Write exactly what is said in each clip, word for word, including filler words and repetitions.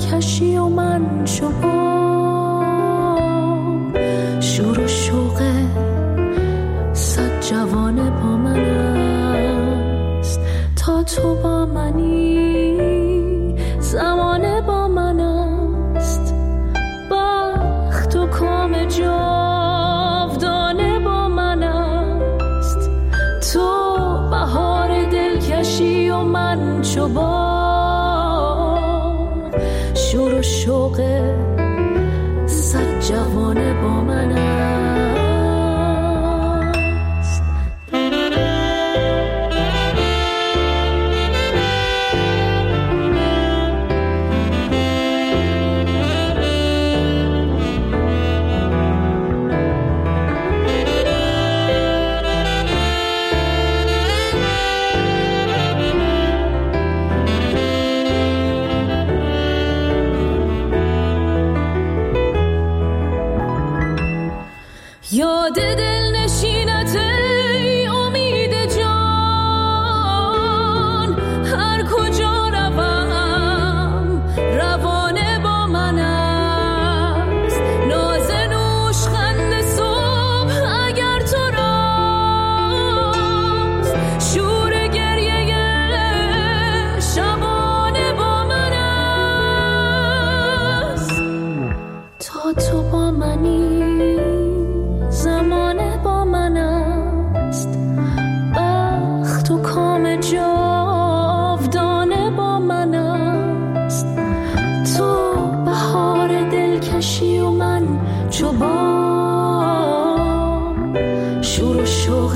دلکشی و من شبام شور و شوق صد جوانه با من است تا تو با منی زمانه با من است بخت و کام جاودانه با من است تو بهار دلکشی و من شبام شور و شوق صد جوانه با من است. یاد دل نشینت ای امید جان هر کجا روم روانه با من است ناز نوشخند صبح اگر تو راست شور گریه شبانه با من است تا تو با منی زمانه با من است بخت و کام جاودانه با من است تو بهار دلکشی و من چوبام شور و شوق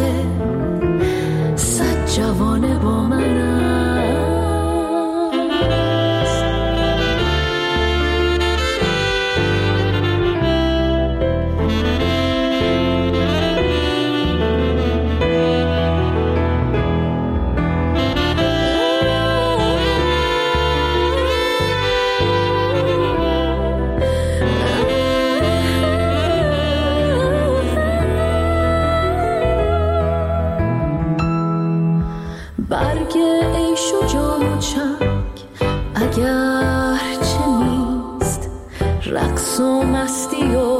صد جوانه با من است. برگ عیش و جام و چنگ اگر چه نیست رقص و مستی و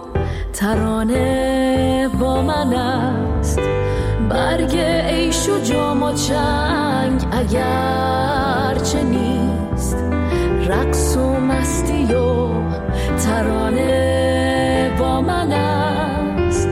ترانه با من است برگ عیش و جام و چنگ اگر چه نیست رقص و مستی و ترانه با من است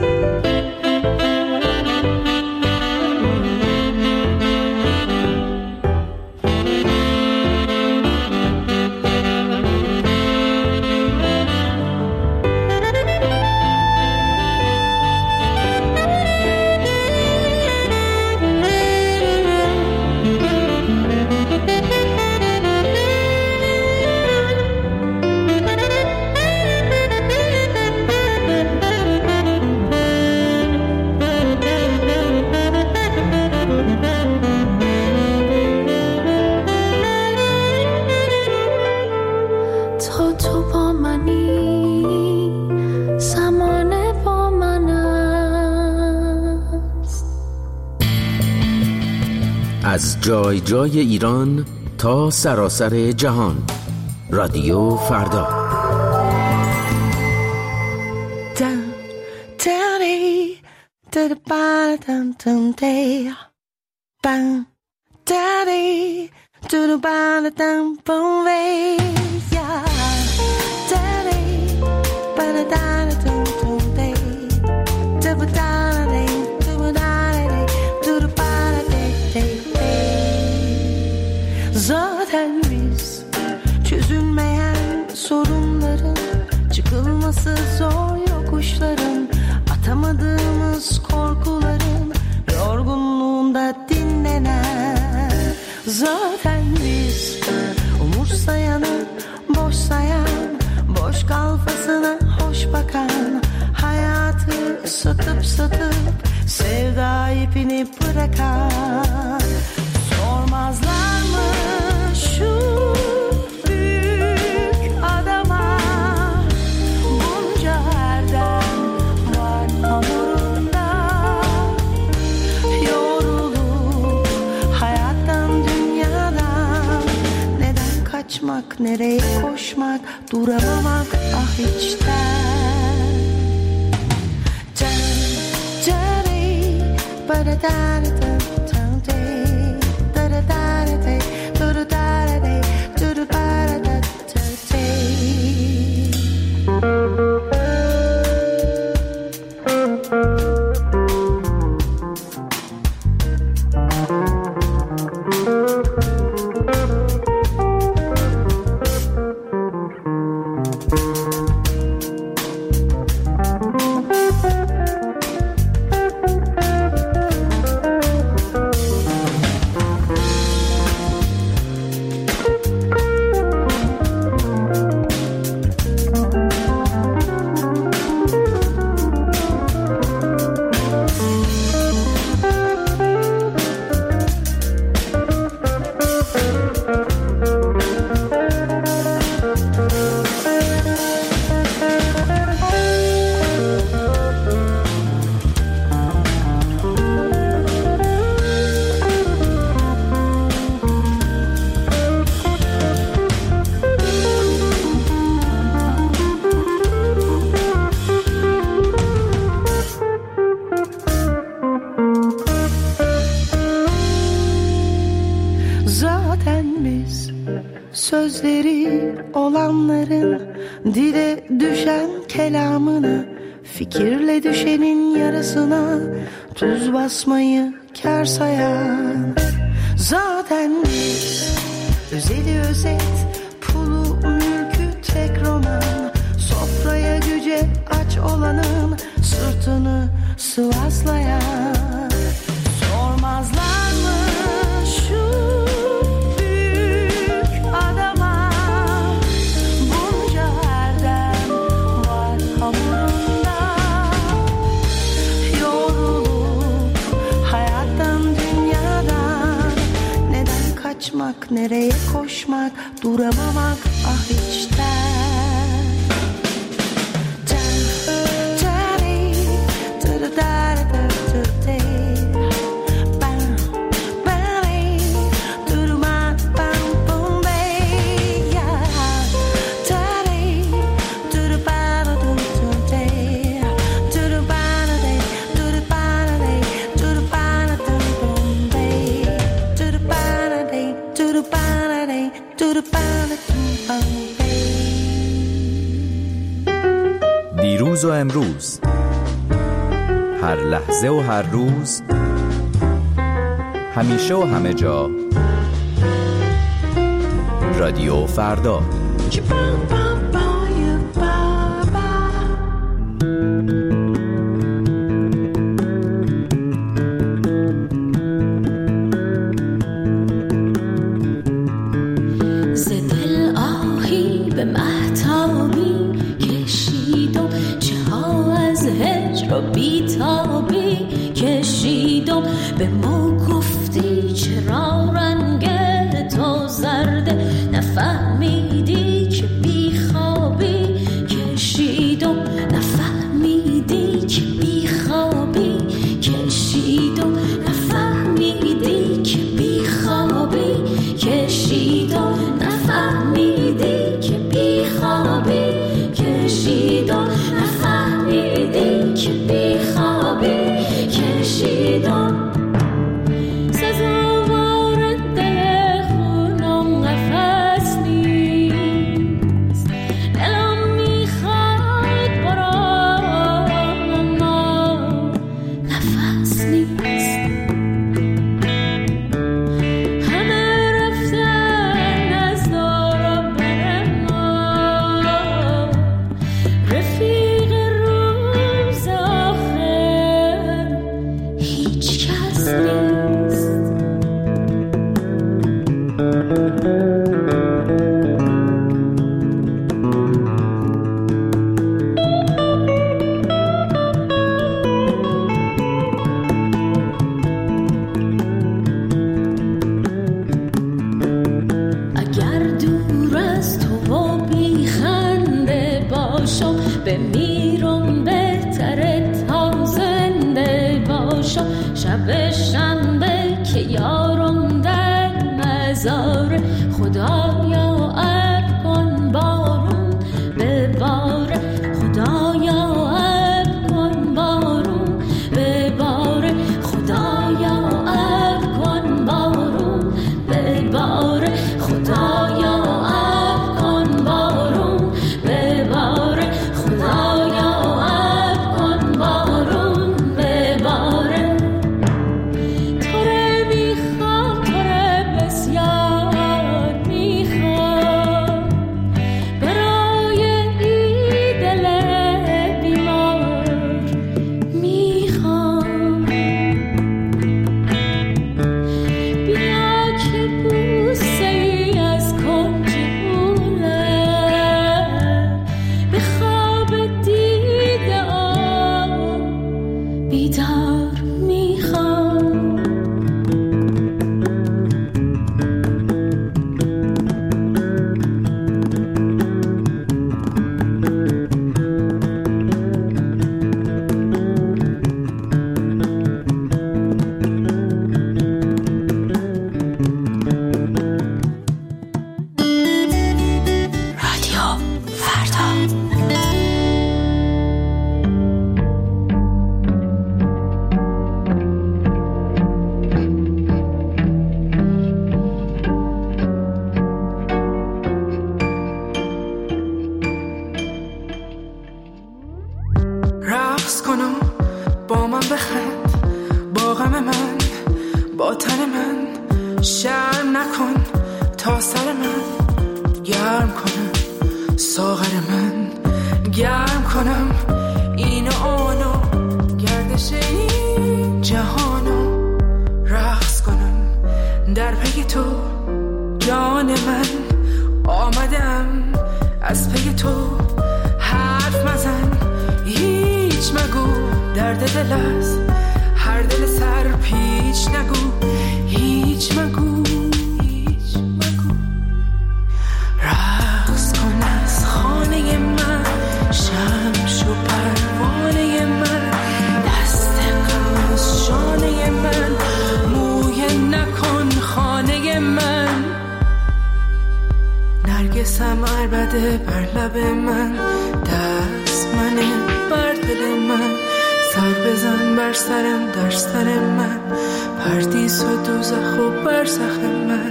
از جای جای ایران تا سراسر جهان رادیو فردا. Zaten biz çözülmeyen sorunların, çıkılması zor yokuşların, atamadığımız korkuların yorgunluğunda dinlenen. Zaten biz umursayanı boş sayan, boş kafasına hoş bakan, hayatı satıp satıp sevda ipini bırakan. Sormazlar mı şu büyük adama, bunca erdem var hamurunda, yorulup hayattan dünyadan neden kaçmak kaçmak, nereye koşmak, duramamak, ah hiçten. Can, caney, ba-da-da-da-da. Sözleri olanların dile düşen kelamına, fikirle düşenin yarısına tuz basmayı kâr sayan. Zaten biz özeli özet, pulu mülkü tek roman, sofraya güce aç olanın sırtını sıvazlayan. Sormazlar mı şu kaçmak, nereye koşmak, duramamak, ah hiçten. دیروز و امروز، هر لحظه و هر روز، همیشه و همه جا، رادیو فردا. بی‌تابی کشیدم، به ما گفتی چرا رنگ تو زرده، نفهمیدی که بیخوابی کشیدم، نفهمیدی که بیخوابی کشیدم، نفهمیدی که بیخوابی کشیدم، نفهمیدی که بیخوابی کشیدم، نفهمیدی که بیخوابی کشیدم. سزاوار دل خونم نفس نیست، دلم میخواد برام اما نفس نیست. همه رفتن از دار بر ما، رفیق روز آخر هیچ کس نیست. اگر دور از تو و بیخنده باشم، بمیرم بهتره تا زنده باشم. شب شنبه که یارم در مزار، خدایا گرم کنم ساغر من، گرم کنم این و آنو، گردش این جهانو، رقص کنم در پی تو جان من. آمدم از پی تو، حرف مزن هیچ مگو، درد دل از هر دل سر پیچ نگو، هیچ مگو هیچ مگو. رقص کن از خانه من، شمس و پروانه من، دست غم از شانه من، موی نکن خانه من. نرگسم عربده بر لب من، دست منه بر دل من، سر بزن بر سرم در سر من، پردیس و دوزخ و برزخ من.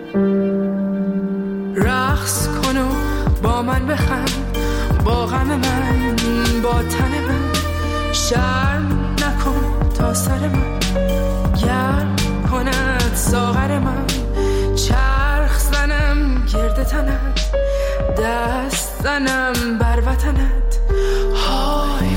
رقص کن و با من بخند، با غم من، با تن من، شرم نکن تا سر من، گرم کند ساغر من، چرخ زنم گرد تنت، دست زنم بر وطنت. های